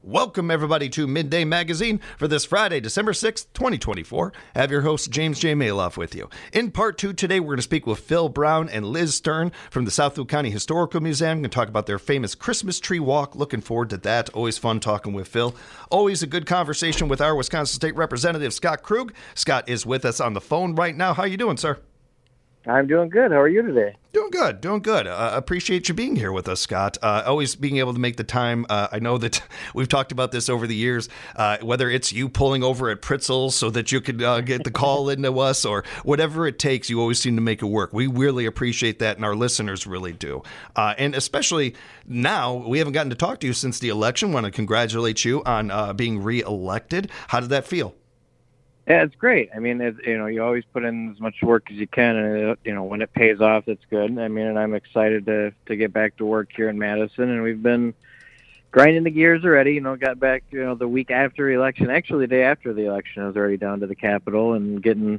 Welcome, everybody, to Midday Magazine for this Friday, December 6th, 2024. I have your host, James J. Maloff, with you. In part two today, we're going to speak with Phil Brown and Liz Stern from the Southfield County Historical Museum. We're going to talk about their famous Christmas tree walk. Looking forward to that. Always fun talking with Phil. Always a good conversation with our Wisconsin State Representative, Scott Krug. Scott is with us on the phone right now. How you doing, sir? I'm doing good. How are you today? Doing good. Appreciate you being here with us, Scott. Always being able to make the time. I know that we've talked about this over the years, whether it's you pulling over at Pritzel's so that you could get the call into us or whatever it takes, you always seem to make it work. We really appreciate that, and our listeners really do. And especially now, we haven't gotten to talk to you since the election. Want to congratulate you on being reelected. How did that feel? Yeah, it's great. I mean, you always put in as much work as you can, and when it pays off, it's good. I mean, and I'm excited to get back to work here in Madison, and we've been grinding the gears already. Got back, the week after the election. Actually, the day after the election, I was already down to the Capitol and getting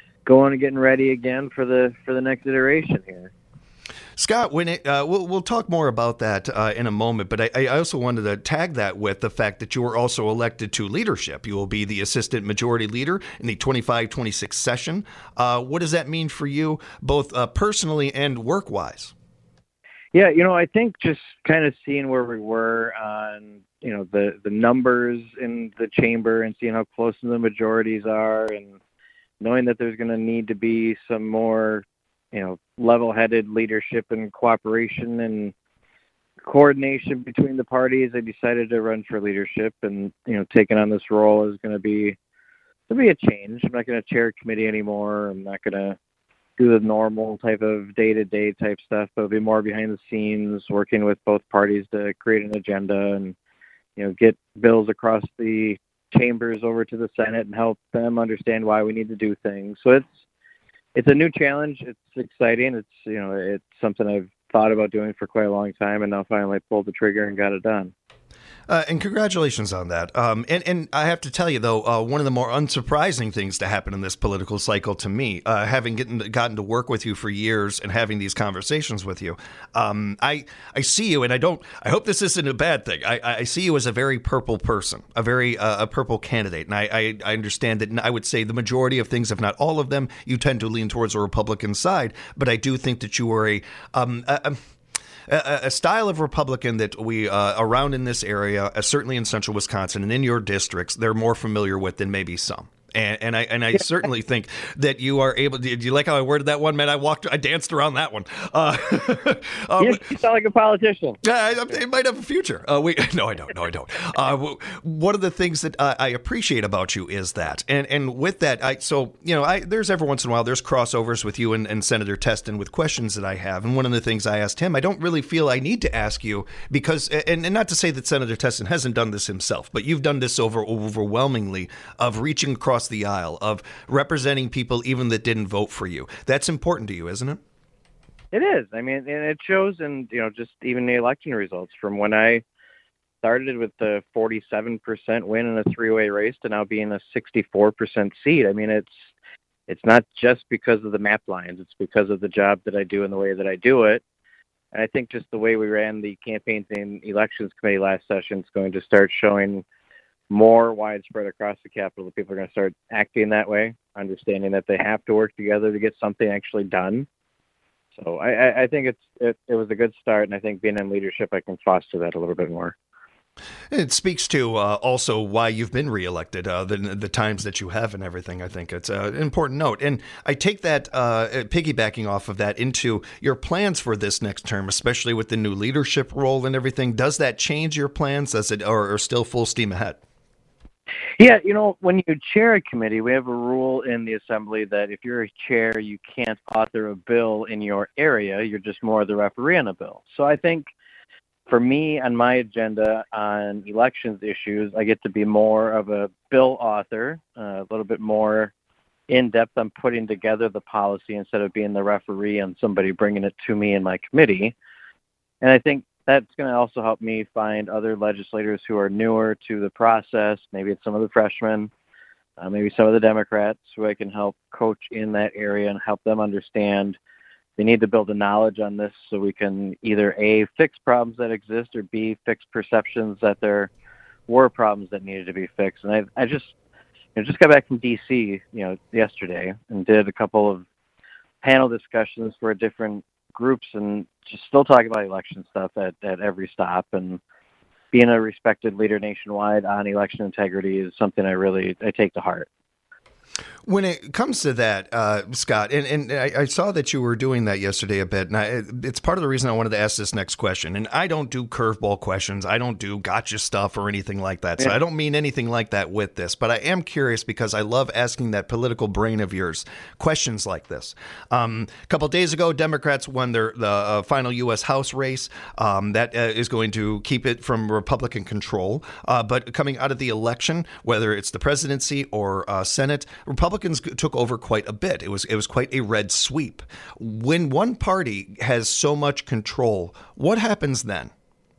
ready again for the next iteration here. Scott, we'll talk more about that in a moment, but I also wanted to tag that with the fact that you were also elected to leadership. You will be the Assistant Majority Leader in the 25-26 session. What does that mean for you, both personally and work-wise? Yeah, I think just kind of seeing where we were on, the numbers in the chamber and seeing how close the majorities are, and knowing that there's going to need to be some more level-headed leadership and cooperation and coordination between the parties. I decided to run for leadership, and taking on this role is going to be a change. I'm not going to chair a committee anymore. I'm not going to do the normal type of day-to-day type stuff, but it'll be more behind the scenes, working with both parties to create an agenda and get bills across the chambers over to the Senate and help them understand why we need to do things. So it's a new challenge. It's exciting. It's something I've thought about doing for quite a long time, and now finally pulled the trigger and got it done. And congratulations on that. And I have to tell you, though, one of the more unsurprising things to happen in this political cycle to me, having gotten to work with you for years and having these conversations with you, I see you, and I hope this isn't a bad thing. I see you as a very purple person, a very a purple candidate. And I understand that I would say the majority of things, if not all of them, you tend to lean towards the Republican side. But I do think that you are a style of Republican that we around in this area, certainly in central Wisconsin and in your districts, they're more familiar with than maybe some. And I certainly think that you are able. Do you like how I worded that one, man? I danced around that one. You sound like a politician. It might have a future. No, I don't. One of the things that I appreciate about you is that, and with that, there's every once in a while there's crossovers with you and Senator Testin with questions that I have, and one of the things I asked him, I don't really feel I need to ask you because, and not to say that Senator Testin hasn't done this himself, but you've done this overwhelmingly of reaching across the aisle, of representing people even that didn't vote for you. That's important to you, isn't it? It is. I mean, and it shows in, just even the election results from when I started with the 47% win in a three-way race to now being a 64% seat. I mean, it's not just because of the map lines. It's because of the job that I do and the way that I do it. And I think just the way we ran the campaigns and elections committee last session is going to start showing more widespread across the Capitol. The people are going to start acting that way, understanding that they have to work together to get something actually done. So I think it was a good start, and I think being in leadership, I can foster that a little bit more. It speaks to also why you've been reelected, the times that you have and everything. I think it's an important note. And I take that, piggybacking off of that, into your plans for this next term, especially with the new leadership role and everything. Does that change your plans? Does it, or still full steam ahead? Yeah, when you chair a committee, we have a rule in the assembly that if you're a chair, you can't author a bill in your area. You're just more the referee on a bill. So I think for me on my agenda on elections issues, I get to be more of a bill author, a little bit more in-depth on putting together the policy instead of being the referee and somebody bringing it to me in my committee. And I think that's going to also help me find other legislators who are newer to the process. Maybe it's some of the freshmen, maybe some of the Democrats who I can help coach in that area and help them understand they need to build a knowledge on this so we can either A, fix problems that exist, or B, fix perceptions that they're were problems that needed to be fixed. And I just just got back from D.C. Yesterday and did a couple of panel discussions for different groups and just still talking about election stuff at every stop. And being a respected leader nationwide on election integrity is something I take to heart. When it comes to that, Scott, and I saw that you were doing that yesterday a bit, and it's part of the reason I wanted to ask this next question. And I don't do curveball questions. I don't do gotcha stuff or anything like that. So I don't mean anything like that with this. But I am curious because I love asking that political brain of yours questions like this. A couple of days ago, Democrats won the final U.S. House race. That is going to keep it from Republican control. But coming out of the election, whether it's the presidency or Senate, Republicans took over quite a bit. It was quite a red sweep. When one party has so much control, what happens then?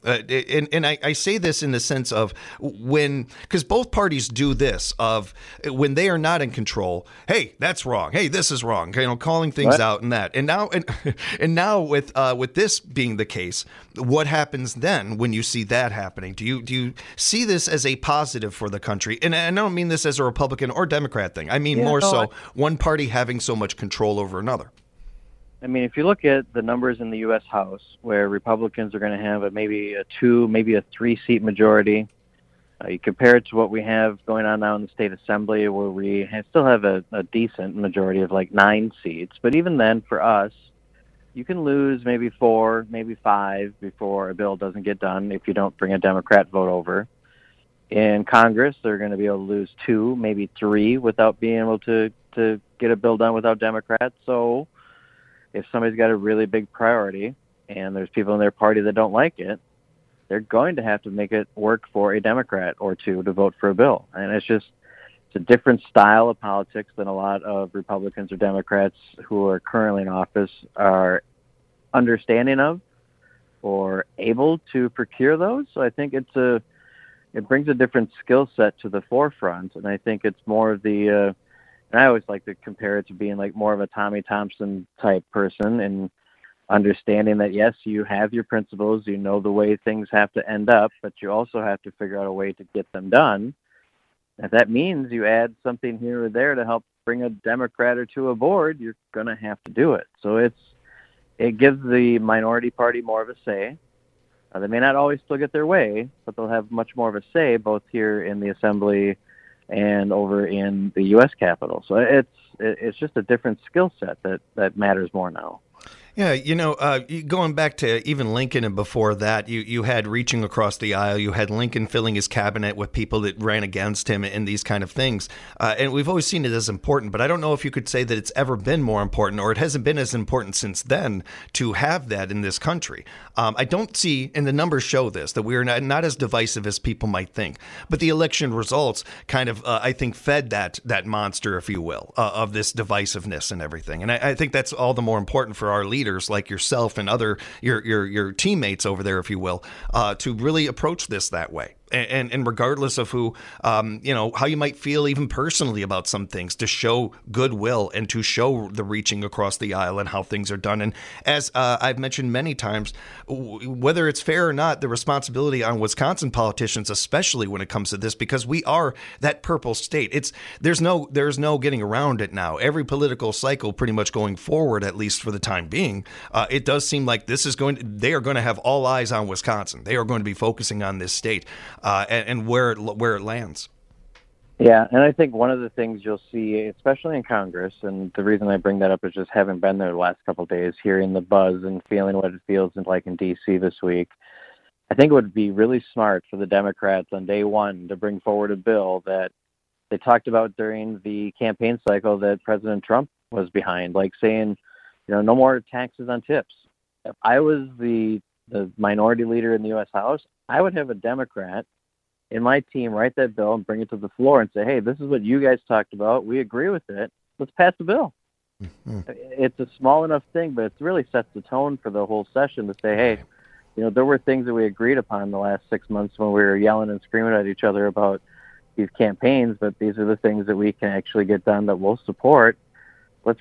And I say this in the sense of because both parties do this of when they are not in control. Hey, that's wrong. Hey, this is wrong. Calling things out and that. And now with this being the case, what happens then when you see that happening? Do you see this as a positive for the country? And I don't mean this as a Republican or Democrat thing. I mean one party having so much control over another. I mean, if you look at the numbers in the U.S. House, where Republicans are going to have maybe a 2, maybe a 3-seat majority, you compare it to what we have going on now in the state assembly, where we still have a decent majority of 9 seats. But even then, for us, you can lose maybe 4, maybe 5 before a bill doesn't get done if you don't bring a Democrat vote over. In Congress, they're going to be able to lose 2, maybe 3 without being able to get a bill done without Democrats. So if somebody's got a really big priority and there's people in their party that don't like it, they're going to have to make it work for a Democrat or 2 to vote for a bill. And it's a different style of politics than a lot of Republicans or Democrats who are currently in office are understanding of or able to procure those. So I think it brings a different skill set to the forefront. And I think it's more of the and I always like to compare it to being more of a Tommy Thompson type person and understanding that, yes, you have your principles, you know the way things have to end up, but you also have to figure out a way to get them done. If that means you add something here or there to help bring a Democrat or 2 aboard, you're going to have to do it. So it gives the minority party more of a say. They may not always still get their way, but they'll have much more of a say both here in the Assembly and over in the U.S. Capitol. So it's just a different skill set that matters more now. Yeah, going back to even Lincoln and before that, you had reaching across the aisle. You had Lincoln filling his cabinet with people that ran against him and these kind of things. And we've always seen it as important, but I don't know if you could say that it's ever been more important or it hasn't been as important since then to have that in this country. I don't see, and the numbers show this, that we're not as divisive as people might think. But the election results kind of, I think, fed that monster, if you will, of this divisiveness and everything. And I think that's all the more important for our leaders like yourself and other your teammates over there, if you will, to really approach this that way. And regardless of who, how you might feel even personally about some things, to show goodwill and to show the reaching across the aisle and how things are done. And as I've mentioned many times, whether it's fair or not, the responsibility on Wisconsin politicians, especially when it comes to this, because we are that purple state. There's no getting around it now. Every political cycle pretty much going forward, at least for the time being, it does seem like they are going to have all eyes on Wisconsin. They are going to be focusing on this state. And where it lands. Yeah, and I think one of the things you'll see, especially in Congress, and the reason I bring that up is just having been there the last couple of days, hearing the buzz and feeling what it feels like in D.C. this week, I think it would be really smart for the Democrats on day one to bring forward a bill that they talked about during the campaign cycle that President Trump was behind, like saying, no more taxes on tips. If I was the minority leader in the U.S. House, I would have a Democrat in my team write that bill and bring it to the floor and say, hey, this is what you guys talked about. We agree with it. Let's pass the bill. Mm-hmm. It's a small enough thing, but it really sets the tone for the whole session to say, hey, there were things that we agreed upon the last 6 months when we were yelling and screaming at each other about these campaigns, but these are the things that we can actually get done that we'll support. Let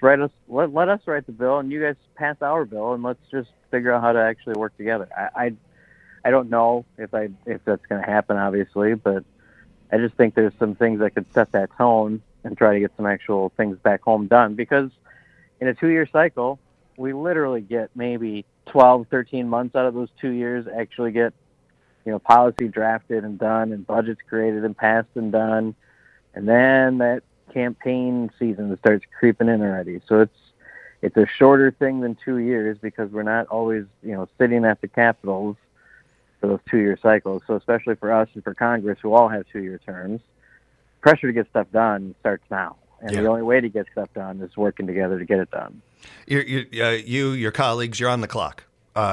us write the bill, and you guys pass our bill, and let's just figure out how to actually work together. I don't know if that's going to happen, obviously, but I just think there's some things that could set that tone and try to get some actual things back home done. Because in a 2-year cycle, we literally get maybe 12, 13 months out of those 2 years actually get, policy drafted and done and budgets created and passed and done. And then that campaign season starts creeping in already. So it's a shorter thing than 2 years because we're not always, sitting at the capitals for those 2-year cycles. So especially for us and for Congress, who all have 2-year terms, pressure to get stuff done starts now. And the only way to get stuff done is working together to get it done. Your colleagues, you're on the clock.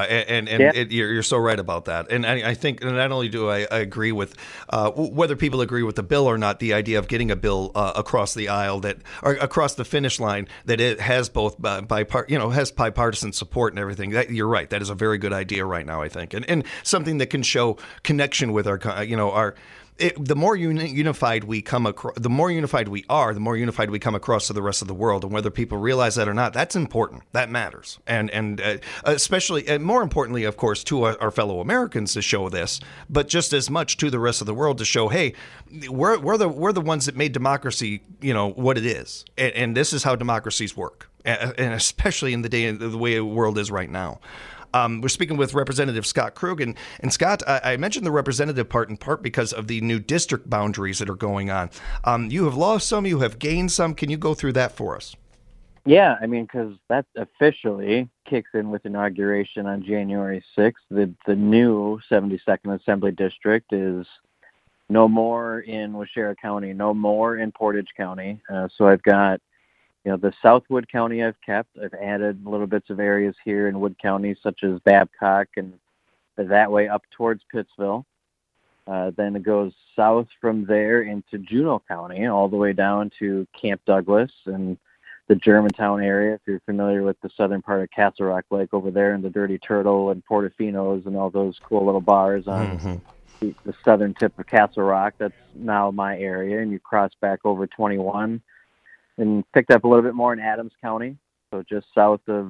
You're so right about that. And I think not only do I agree with whether people agree with the bill or not, the idea of getting a bill across the aisle or across the finish line that it has both has bipartisan support and everything. You're right. That is a very good idea right now, I think, and something that can show connection with our. The more unified we come across, the more unified we are, the more unified we come across to the rest of the world. And whether people realize that or not, that's important. That matters. And especially, and more importantly, of course, to our fellow Americans to show this, but just as much to the rest of the world to show, hey, we're the ones that made democracy, what it is. And this is how democracies work. And especially in the way the world is right now. We're speaking with Representative Scott Krug. And Scott, I mentioned the representative part in part because of the new district boundaries that are going on. You have lost some, you have gained some. Can you go through that for us? Yeah, because that officially kicks in with inauguration on January 6th. The new 72nd Assembly District is no more in Waushara County, no more in Portage County. So I've got the South Wood County I've kept. I've added little bits of areas here in Wood County, such as Babcock, and that way up towards Pittsville. Then it goes south from there into Juneau County, all the way down to Camp Douglas and the Germantown area, if you're familiar with the southern part of Castle Rock Lake over there, and the Dirty Turtle and Portofino's and all those cool little bars on the southern tip of Castle Rock. That's now my area, and you cross back over 21 and picked up a little bit more in Adams County, so just south of,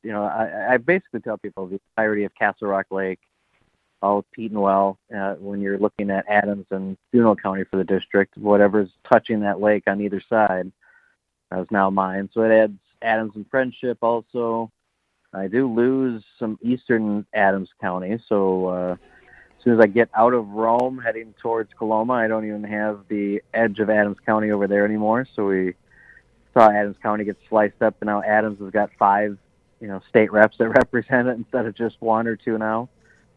I basically tell people the entirety of Castle Rock Lake, all of Petenwell, when you're looking at Adams and Juneau County for the district, whatever's touching that lake on either side is now mine. So it adds Adams and Friendship also. I do lose some eastern Adams County, so as soon as I get out of Rome heading towards Coloma, I don't even have the edge of Adams County over there anymore, so we saw Adams County get sliced up, and now Adams has got 5, state reps that represent it instead of just 1 or 2 now.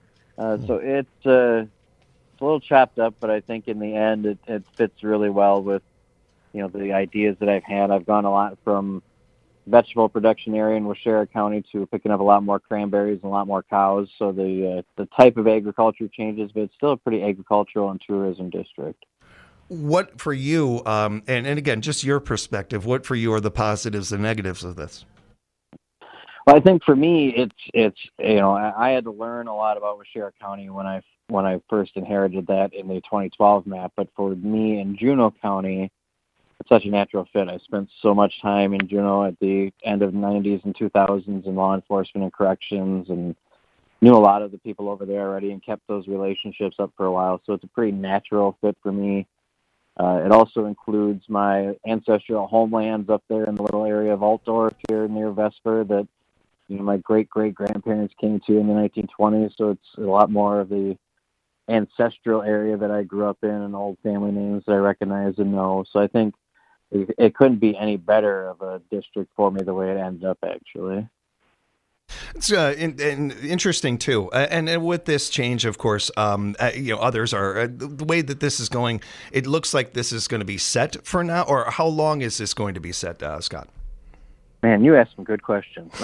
So it's a little chopped up, but I think in the end it fits really well with, the ideas that I've had. I've gone a lot from vegetable production area in Waushara County to picking up a lot more cranberries and a lot more cows. So the type of agriculture changes, but it's still a pretty agricultural and tourism district. What for you, and again, just your perspective, what for you are the positives and negatives of this? Well, I think for me, it's I had to learn a lot about Waushara County when I first inherited that in the 2012 map. But for me in Juneau County, it's such a natural fit. I spent so much time in Juneau at the end of the 90s and 2000s in law enforcement and corrections, and knew a lot of the people over there already and kept those relationships up for a while. So it's a pretty natural fit for me. It also includes my ancestral homelands up there in the little area of Altdorf here near Vesper that my great-great-grandparents came to in the 1920s. So it's a lot more of the ancestral area that I grew up in and old family names that I recognize and know. So I think it couldn't be any better of a district for me the way it ended up, actually. It's interesting too, and with this change, of course, others are the way that this is going. It looks like this is going to be set for now, or how long is this going to be set, Scott? Man, you asked some good questions.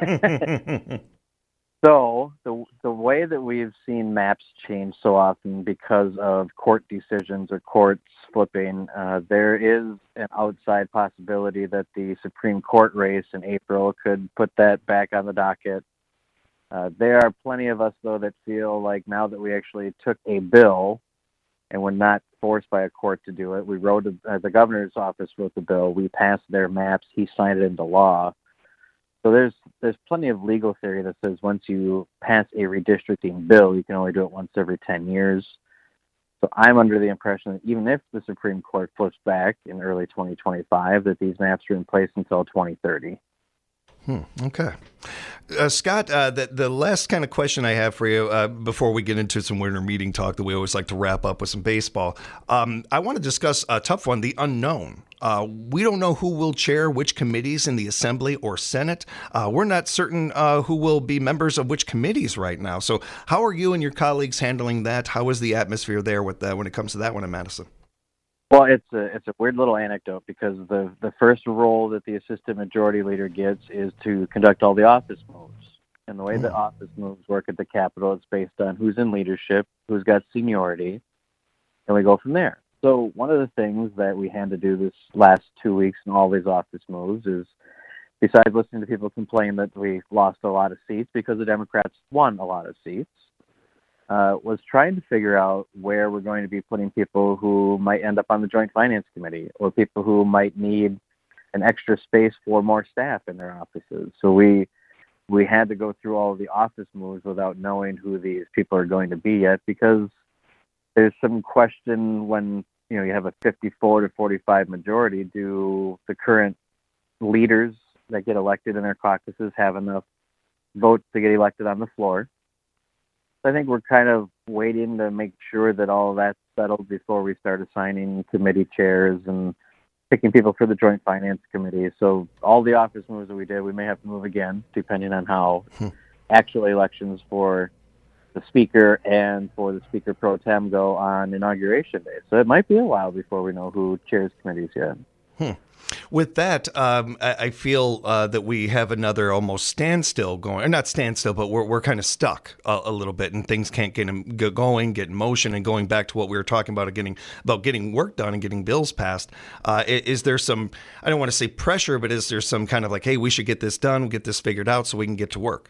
So the way that we've seen maps change so often because of court decisions or courts flipping, there is an outside possibility that the Supreme Court race in April could put that back on the docket. There are plenty of us, though, that feel like now that we actually took a bill and we're not forced by a court to do it, we wrote the governor's office wrote the bill, we passed their maps, he signed it into law. So there's plenty of legal theory that says once you pass a redistricting bill, you can only do it once every 10 years. So I'm under the impression that even if the Supreme Court flips back in early 2025, that these maps are in place until 2030. Okay. Scott, the last kind of question I have for you before we get into some winter meeting talk that we always like to wrap up with some baseball, I want to discuss a tough one, the unknown. We don't know who will chair which committees in the Assembly or Senate. We're not certain who will be members of which committees right now. So how are you and your colleagues handling that? How is the atmosphere there with when it comes to that one in Madison? Well, it's a weird little anecdote because the first role that the assistant majority leader gets is to conduct all the office moves. And the way the office moves work at the Capitol, it's based on who's in leadership, who's got seniority, and we go from there. So one of the things that we had to do this last 2 weeks in all these office moves is, besides listening to people complain that we lost a lot of seats because the Democrats won a lot of seats, was trying to figure out where we're going to be putting people who might end up on the Joint Finance Committee or people who might need an extra space for more staff in their offices. So we had to go through all of the office moves without knowing who these people are going to be yet, because there's some question when you have a 54 to 45 majority, do the current leaders that get elected in their caucuses have enough votes to get elected on the floor? I think we're kind of waiting to make sure that all of that's settled before we start assigning committee chairs and picking people for the Joint Finance Committee. So all the office moves that we did, we may have to move again, depending on how actual elections for the Speaker and for the Speaker Pro Tem go on Inauguration Day. So it might be a while before we know who chairs committees yet. With that, I feel that we have another almost standstill going, or not standstill, but we're kind of stuck a little bit, and things can't get going, get in motion, and going back to what we were talking about, getting work done and getting bills passed. Is there some, I don't want to say pressure, but is there some kind of like, hey, we should get this done, get this figured out so we can get to work?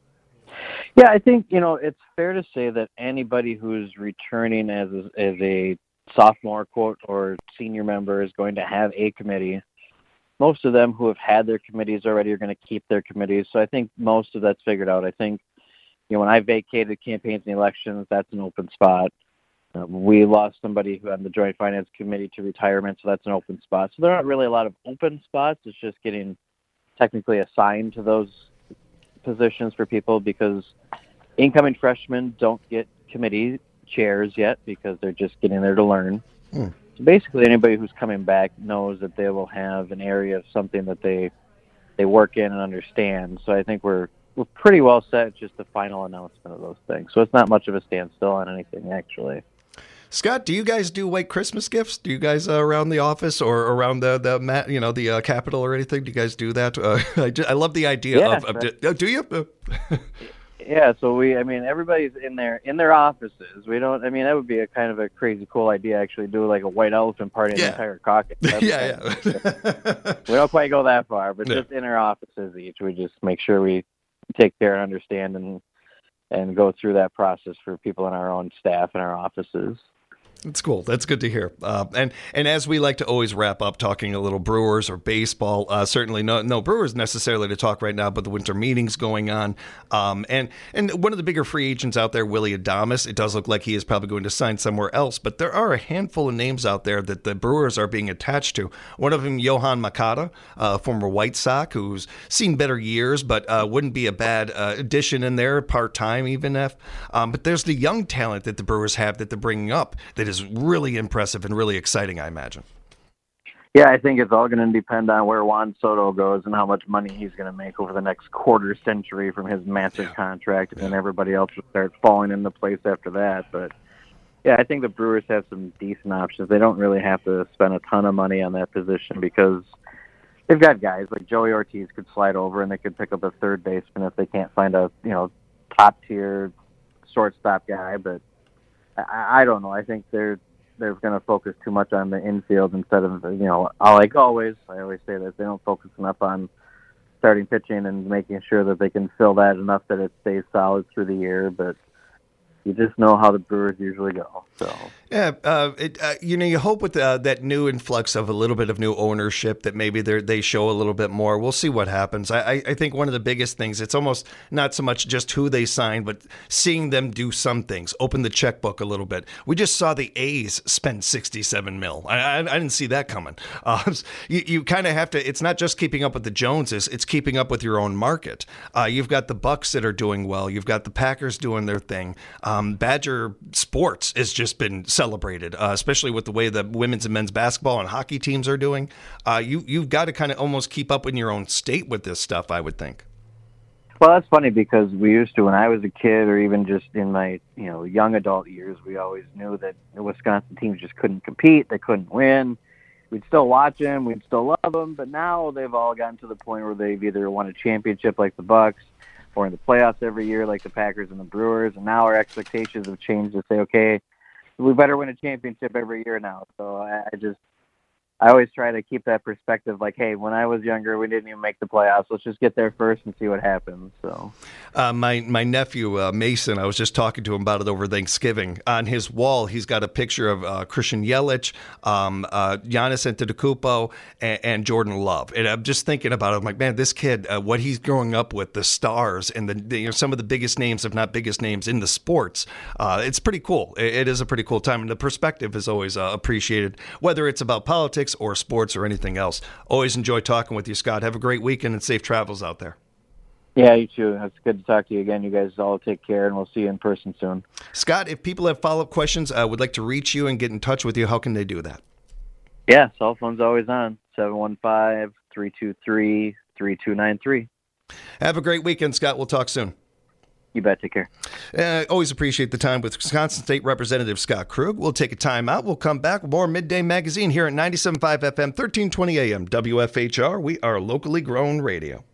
Yeah, I think, it's fair to say that anybody who's returning as a sophomore, quote, or senior member is going to have a committee. Most of them who have had their committees already are going to keep their committees. So I think most of that's figured out. I think, when I vacated campaigns and elections, that's an open spot. We lost somebody who had the Joint Finance Committee to retirement, so that's an open spot. So there aren't really a lot of open spots. It's just getting technically assigned to those positions for people, because incoming freshmen don't get committee chairs yet because they're just getting there to learn. So basically anybody who's coming back knows that they will have an area of something that they work in and understand. So I think we're pretty well set. It's just the final announcement of those things. So it's not much of a standstill on anything, actually. Scott, do you guys do white Christmas gifts? Do you guys around the office or around the Capitol or anything? Do you guys do that? I love the idea of do you? Yeah, so everybody's in their offices. We don't, that would be a kind of a crazy cool idea, actually, do like a white elephant party in the entire caucus. Yeah. We don't quite go that far, but just in our offices each, we just make sure we take care and understand and go through that process for people in our own staff in our offices. That's cool. That's good to hear. And as we like to always wrap up talking a little Brewers or baseball, certainly no Brewers necessarily to talk right now, but the winter meetings going on. And one of the bigger free agents out there, Willy Adames, it does look like he is probably going to sign somewhere else, but there are a handful of names out there that the Brewers are being attached to. One of them, Yohan Moncada, former White Sox, who's seen better years, but wouldn't be a bad addition in there, part-time even if. But there's the young talent that the Brewers have that they're bringing up that is really impressive and really exciting, I imagine. Yeah, I think it's all going to depend on where Juan Soto goes and how much money he's going to make over the next quarter century from his massive contract, and then everybody else will start falling into place after that. But yeah, I think the Brewers have some decent options. They don't really have to spend a ton of money on that position because they've got guys like Joey Ortiz could slide over and they could pick up a third baseman if they can't find a top tier shortstop guy. But I don't know. I think they're going to focus too much on the infield instead of, like always, I always say that they don't focus enough on starting pitching and making sure that they can fill that enough that it stays solid through the year. But you just know how the Brewers usually go. So Yeah, you hope with that new influx of a little bit of new ownership that maybe they show a little bit more. We'll see what happens. I think one of the biggest things, it's almost not so much just who they sign, but seeing them do some things, open the checkbook a little bit. We just saw the A's spend $67 million. I didn't see that coming. You kind of have to. It's not just keeping up with the Joneses; it's keeping up with your own market. You've got the Bucks that are doing well. You've got the Packers doing their thing. Badger sports has just been celebrated, especially with the way the women's and men's basketball and hockey teams are doing. You've got to kind of almost keep up in your own state with this stuff, I would think. Well, that's funny because we used to, when I was a kid or even just in my young adult years, we always knew that the Wisconsin teams just couldn't compete. They couldn't win. We'd still watch them. We'd still love them. But now they've all gotten to the point where they've either won a championship like the Bucks or in the playoffs every year like the Packers and the Brewers. And now our expectations have changed to say, okay, we better win a championship every year now. So I always try to keep that perspective like, hey, when I was younger, we didn't even make the playoffs. Let's just get there first and see what happens. So, my nephew, Mason, I was just talking to him about it over Thanksgiving. On his wall, he's got a picture of Christian Yelich, Giannis Antetokounmpo, and Jordan Love. And I'm just thinking about it. I'm like, man, this kid, what he's growing up with, the stars and some of the biggest names, if not biggest names in the sports, it's pretty cool. It is a pretty cool time. And the perspective is always appreciated, whether it's about politics or sports or anything else. Always enjoy talking with you, Scott. Have a great weekend and safe travels out there. Yeah, you too. It's good to talk to you again. You guys all take care, and we'll see you in person soon. Scott, if people have follow-up questions, would like to reach you and get in touch with you, how can they do that? Yeah, cell phone's always on, 715-323-3293. Have a great weekend, Scott. We'll talk soon. You bet. Take care. Always appreciate the time with Wisconsin State Representative Scott Krug. We'll take a time out. We'll come back with more Midday Magazine here at 97.5 FM, 1320 AM, WFHR. We are locally grown radio.